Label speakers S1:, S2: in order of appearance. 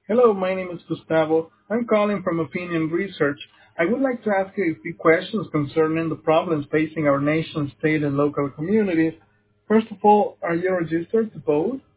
S1: Hello, my name is Gustavo. I'm calling from Opinion Research. I would like to ask you a few questions concerning the problems facing our nation, state, and local communities. First of all, are you registered to vote?